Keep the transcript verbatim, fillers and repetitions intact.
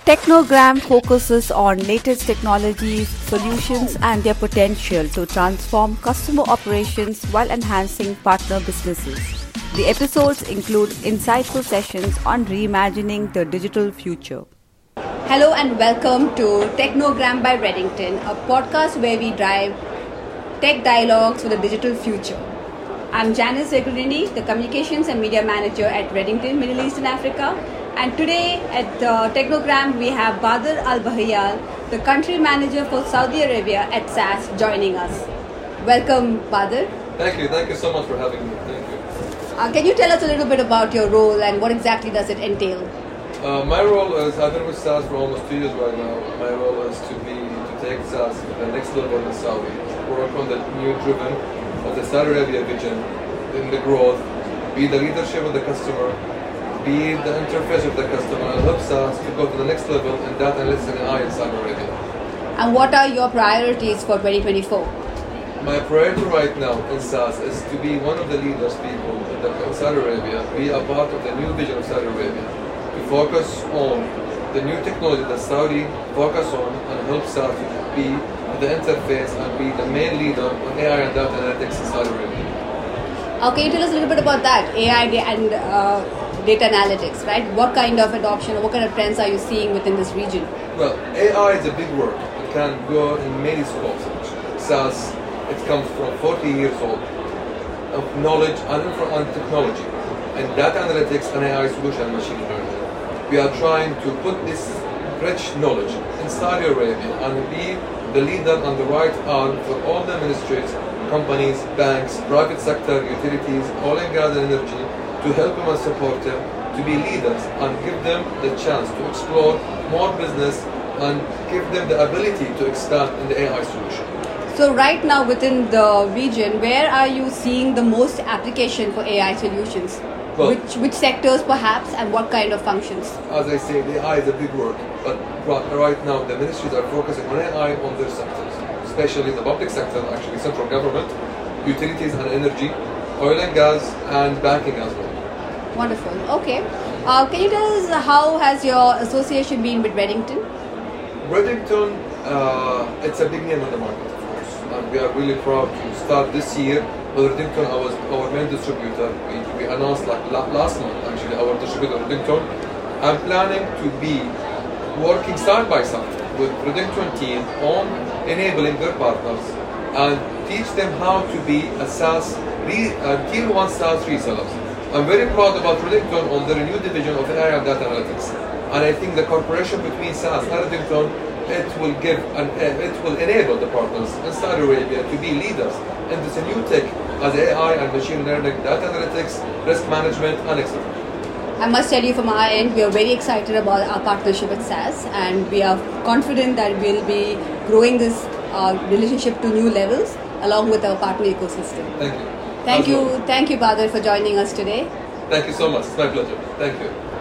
Technogram focuses on latest technologies, solutions, and their potential to transform customer operations while enhancing partner businesses. The episodes include insightful sessions on reimagining the digital future. Hello and welcome to Technogram by Redington, a podcast where we drive tech dialogues for the digital future. I'm Janice Zegulini, the Communications and Media Manager at Redington, Middle East and Africa. And today at uh, Technogram, we have Badr Al-Bahiyal, the Country Manager for Saudi Arabia at S A S, joining us. Welcome, Badr. Thank you. Thank you so much for having me. Thank you. Uh, can you tell us a little bit about your role and what exactly does it entail? Uh, my role is, I've been with S A S for almost two years right now. My role is to be to take S A S to the next level in Saudi. Work on the new driven of the Saudi Arabia vision, in the growth, be the leadership of the customer, be the interface of the customer, and help S A S to go to the next level in data analytics and A I in Saudi Arabia. And what are your priorities for twenty twenty-four? My priority right now in S A S is to be one of the leaders people in, the, in Saudi Arabia, be a part of the new vision of Saudi Arabia, to focus on the new technology that Saudi focus on and help S A S to be the interface and be the main leader on A I and data analytics in Saudi Arabia. Uh, can you tell us a little bit about that, A I and uh, data analytics, right? What kind of adoption, or what kind of trends are you seeing within this region? Well, A I is a big word. It can go in many scopes. S A S, it comes from forty years old of knowledge and, and technology, and data analytics and A I solution and machine learning. We are trying to put this rich knowledge in Saudi Arabia and be the leader and the right arm for all the ministries, companies, banks, private sector, utilities, oil and gas and energy, to help them and support them to be leaders and give them the chance to explore more business and give them the ability to expand in the A I solution. So right now within the region, where are you seeing the most application for A I solutions? Well, which which sectors perhaps, and what kind of functions? As I say, the A I is a big word, but right now the ministries are focusing on A I on their sectors, especially the public sector, actually central government, utilities and energy, oil and gas, and banking as well. Wonderful. Okay. Uh, can you tell us how has your association been with Redington? Redington, uh, it's a big name on the market, of course, and we are really proud to start this year with Redington. I was our main distributor. We, we announced like last month, actually, our distributor Redington. I'm planning to be working side by side with Redington team on enabling their partners and teach them how to be a S A S, re, uh, tier one S A S resellers. I'm very proud about Redington on their new division of A I and data analytics, and I think the cooperation between S A S and Redington, it will give and uh, it will enable the partners in Saudi Arabia to be leaders in this new tech as A I and machine learning, data analytics, risk management, and et cetera. I must tell you from our end, we are very excited about our partnership with S A S, and we are confident that we'll be growing this uh, relationship to new levels along with our partner ecosystem. Thank you. Thank you. Thank you, Badr, for joining us today. Thank you so much. It's my pleasure. Thank you.